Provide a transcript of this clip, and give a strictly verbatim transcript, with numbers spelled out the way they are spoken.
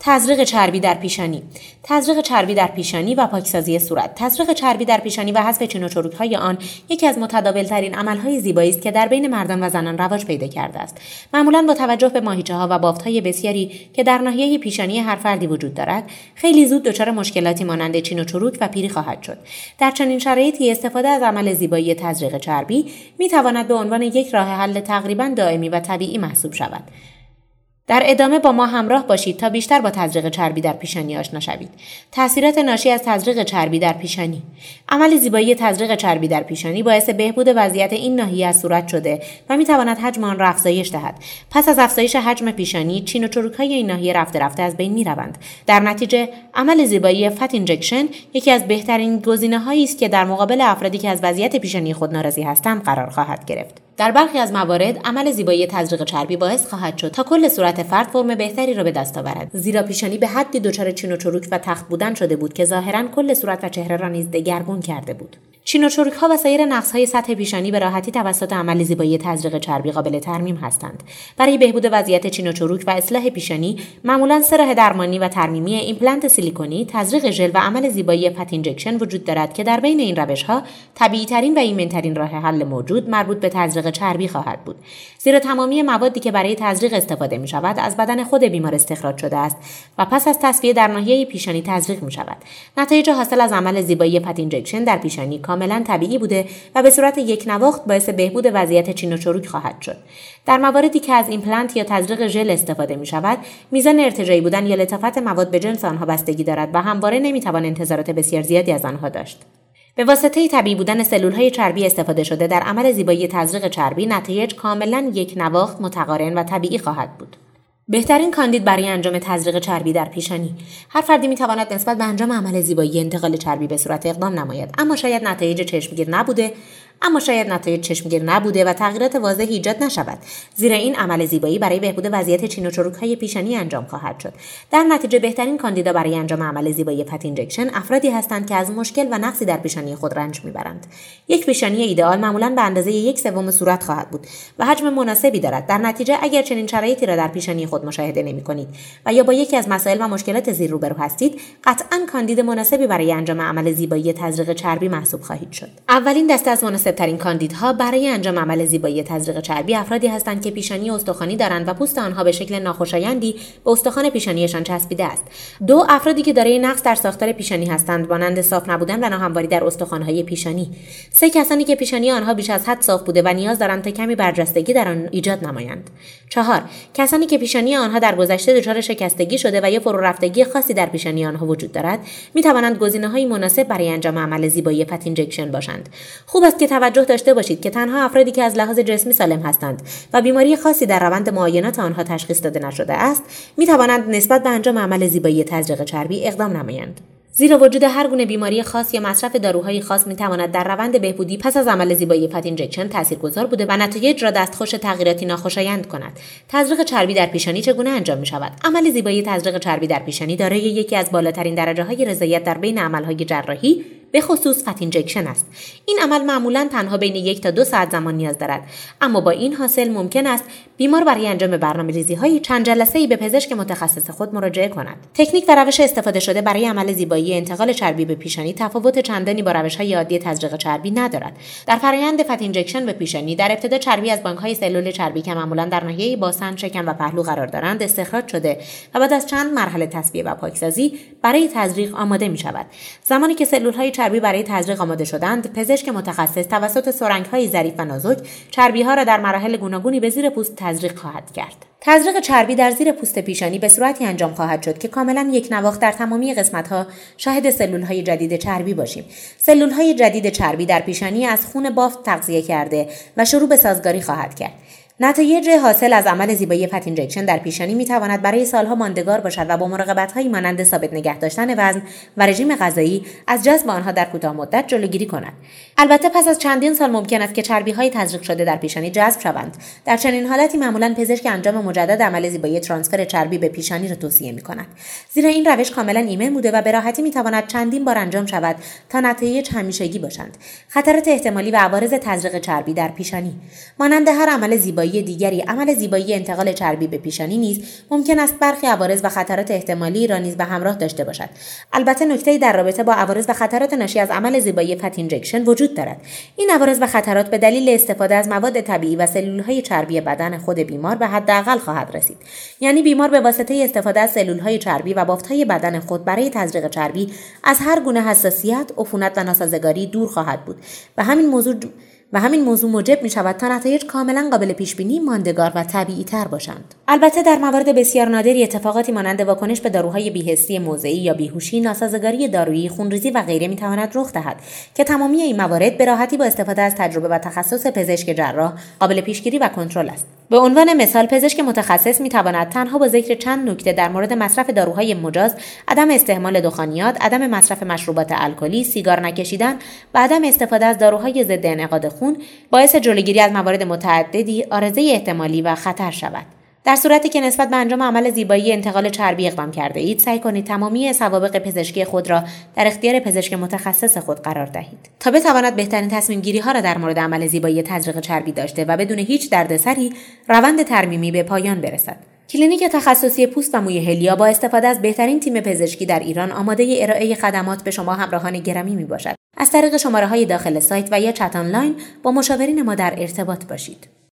تزریق چربی در پیشانی. تزریق چربی در پیشانی و پاکسازی صورت. تزریق چربی در پیشانی و حذف چین و چروک‌های آن یکی از متداول‌ترین عمل‌های زیبایی است که در بین مردان و زنان رواج پیدا کرده است. معمولاً با توجه به ماهیچه‌ها و بافت‌های بسیاری که در ناحیه پیشانی هر فردی وجود دارد، خیلی زود دچار مشکلاتی مانند چین و چروک و پیری خواهد شد. در چنین شرایطی استفاده از عمل زیبایی تزریق چربی می‌تواند به عنوان یک راه حل تقریباً دائمی و طبیعی محسوب شود. در ادامه با ما همراه باشید تا بیشتر با تزریق چربی در پیشانی آشنا شوید. تأثیرات ناشی از تزریق چربی در پیشانی. عمل زیبایی تزریق چربی در پیشانی باعث بهبود وضعیت این ناحیه از صورت شده و می‌تواند حجم آن را افزایش دهد. پس از افزایش حجم پیشانی، چین و چروک‌های این ناحیه رفته رفته از بین می‌روند. در نتیجه، عمل زیبایی فت اینجکشن یکی از بهترین گزینه‌هایی است که در مقابل افرادی که از وضعیت پیشانی خود ناراضی هستند قرار خواهد گرفت. در برخی از موارد عمل زیبایی تزریق چربی باعث خواهد شد تا کل صورت فرد فرم بهتری را به دست آورد، زیرا پیشانی به حدی دچار چین و چروک و تخت بودن شده بود که ظاهراً کل صورت و چهره را نیز دگرگون کرده بود. چین و چروک‌ها و سایر نقص‌های سطح پیشانی به راحتی توسط عمل زیبایی تزریق چربی قابل ترمیم هستند. برای بهبود وضعیت چین و چروک و اصلاح پیشانی، معمولاً سه راه درمانی و ترمیمی ایمپلنت سیلیکونی، تزریق ژل و عمل زیبایی فت اینجکشن وجود دارد که در بین این روش‌ها طبیعی‌ترین و ایمن‌ترین راه حل موجود مربوط به تزریق چربی خواهد بود، زیرا تمامی موادی که برای تزریق استفاده می‌شود از بدن خود بیمار استخراج شده است و پس از تصفیه در ناحیه پیشانی تزریق می‌شود. نتایج حاصل از عمل زیبایی فت اینجکشن در پیشانی کاملا طبیعی بوده و به صورت یک نواخت باعث بهبود وضعیت چین و چروک خواهد شد. در مواردی که از ایمپلنت یا تزریق ژل استفاده می شود، میزان ارتجاعی بودن یا لطافت مواد به جنس آنها بستگی دارد و همواره نمیتوان انتظارات بسیار زیادی از آنها داشت. به واسطه طبیعی بودن سلول‌های چربی استفاده شده در عمل زیبایی تزریق چربی، نتایج کاملا یک نواخت، متقارن و طبیعی خواهد بود. بهترین کاندید برای انجام تزریق چربی در پیشانی. هر فردی میتواند نسبت به انجام عمل زیبایی انتقال چربی به صورت اقدام نماید، اما شاید نتایج چشمگیر نبوده اما شاید نتایج چشمگیر نبوده و تغییرات واضحی ایجاد نشود، زیرا این عمل زیبایی برای بهبود وضعیت چین و چروک‌های پیشانی انجام خواهد شد. در نتیجه بهترین کاندیدا برای انجام عمل زیبایی فت اینجکشن افرادی هستند که از مشکل و نقصی در پیشانی خود رنج میبرند. یک پیشانی ایدئال معمولاً به اندازه یک سوم صورت خواهد بود و حجم مناسبی دارد. در نتیجه اگر چنین شرایطی را در پیشانی خود مشاهده نمی‌کنید و یا با یکی از مسائل و مشکلات زیر روبرو هستید، قطعاً کاندید مناسبی برای انجام عمل زیبایی تزریق چربی محسوب خواهید شد. اولین دسته از مناسب‌ترین کاندیدها برای انجام عمل زیبایی تزریق چربی افرادی هستند که پیشانی استخوانی دارند و پوست آنها به شکل ناخوشایندی به استخوان پیشانیشان چسبیده است. دو، افرادی که دارای نقص در ساختار پیشانی هستند، مانند صاف نبودن و ناهمواری در استخوان‌های پیشانی. سه، کسانی که پیشانی آنها بیش از حد صاف بوده و نیاز دارند تا کمی برجستگی در آن ایجاد نمایند. چهار، کسانی که پیشانی آنها در گذشته دچار شکستگی شده و یا فرو رفتگی خاصی در پیشانی آنها وجود دارد، می توانند گزینه‌های مناسب برای انجام عمل زیبایی فت اینجکشن باشند. خوب است که توجه داشته باشید که تنها افرادی که از لحاظ جسمی سالم هستند و بیماری خاصی در روند معاینات آنها تشخیص داده نشده است، می توانند نسبت به انجام عمل زیبایی تزریق چربی اقدام نمایند. زیرا وجود هر گونه بیماری خاص یا مصرف داروهای خاص میتواند در روند بهبودی پس از عمل زیبایی فت اینجکشن تاثیرگذار بوده و نتایج را دستخوش تغییراتی ناخوشایند کند. تزریق چربی در پیشانی چگونه انجام می شود؟ عمل زیبایی تزریق چربی در پیشانی دارای یکی از بالاترین درجه‌های رضایت در بین عمل‌های جراحی، به خصوص فت اینجکشن است. این عمل معمولاً تنها بین یک تا دو ساعت زمان نیاز دارد، اما با این حاصل ممکن است بیمار برای انجام برنامه‌ریزی‌های چند جلسه‌ای به پزشک متخصص خود مراجعه کند. تکنیک و روش استفاده شده برای عمل زیبایی انتقال چربی به پیشانی تفاوت چندانی با روش‌های عادی تزریق چربی ندارد. در فرآیند فت اینجکشن به پیشانی، در ابتدا چربی از بانک‌های سلول چربی که معمولاً در ناحیه باسن، شکم و پهلو قرار دارند استخراج شده و بعد از چند مرحله تصفیه و پاکسازی برای تزریق آماده می‌شود. زمانی که سلول‌های چربی برای تزریق آماده شدند، پزشک متخصص توسط سرنگ‌های ظریف و نازک چربی‌ها را در مراحل گوناگونی به زیر پوست تزریق خواهد کرد. تزریق چربی در زیر پوست پیشانی به صورتی انجام خواهد شد که کاملا یک نواخت در تمامی قسمت‌ها شاهد سلول‌های جدید چربی باشیم. سلول‌های جدید چربی در پیشانی از خون بافت تغذیه کرده و شروع به سازگاری خواهد کرد. نتایج حاصل از عمل زیبایی فت اینجکشن در پیشانی می تواند برای سالها ماندگار باشد و با مراقبت‌هایی مانند ثابت نگه داشتن وزن و رژیم غذایی از جذب آنها در کوتاه مدت جلوگیری کند. البته پس از چندین سال ممکن است که چربی‌های تزریق شده در پیشانی جذب شوند. در چنین حالتی معمولاً پزشک انجام مجدد عمل زیبایی ترانسفر چربی به پیشانی را توصیه می‌کند. زیرا این روش کاملاً ایمن بوده و به راحتی می‌تواند چندین بار انجام شود تا نتایج همیشگی باشند. خطرات احتمالی و عوارض تزریق چربی در پیشانی مانند هر عمل زیبایی دیگری، عمل زیبایی انتقال چربی به پیشانی نیز ممکن است برخی عوارض و خطرات احتمالی را نیز به همراه داشته باشد. البته نکته‌ای در رابطه با عوارض و خطرات ناشی از عمل زیبایی فت اینجکشن وجود دارد. این عوارض و خطرات به دلیل استفاده از مواد طبیعی و سلول‌های چربی بدن خود بیمار به حداقل خواهد رسید. یعنی بیمار به واسطه استفاده از سلول‌های چربی و بافت‌های بدن خود برای تزریق چربی از هر گونه حساسیت، عفونت و ناسازگاری دور خواهد بود و همین موضوع و همین موضوع موجب می شود تا نتایج کاملا قابل پیش بینی، ماندگار و طبیعی تر باشند. البته در موارد بسیار نادری اتفاقاتی مانند واکنش به داروهای بی‌حسی موضعی یا بیهوشی، ناسازگاری دارویی، خونریزی و غیره می تواند رخ دهد که تمامی این موارد به راحتی با استفاده از تجربه و تخصص پزشک جراح قابل پیشگیری و کنترل است. به عنوان مثال پزشک متخصص می تواند تنها با ذکر چند نکته در مورد مصرف داروهای مجاز، عدم استعمال دخانیات، عدم مصرف مشروبات الکلی، سیگار نکشیدن و عدم استفاده از داروهای ضد انعقاد خون باعث جلوگیری از موارد متعددی عارضه احتمالی و خطر شود. در صورتی که نسبت به انجام عمل زیبایی انتقال چربی اقدام کرده اید، سعی کنید تمامی سوابق پزشکی خود را در اختیار پزشک متخصص خود قرار دهید تا بتواند بهترین تصمیم گیری ها را در مورد عمل زیبایی تزریق چربی داشته و بدون هیچ دردسری روند ترمیمی به پایان برسد. کلینیک تخصصی پوست و موی هلیا با استفاده از بهترین تیم پزشکی در ایران آماده ارائه خدمات به شما همراهان گرامی می باشد. از طریق شماره‌های داخل سایت و یا چت آنلاین با مشاورین ما در ارتباط باشید.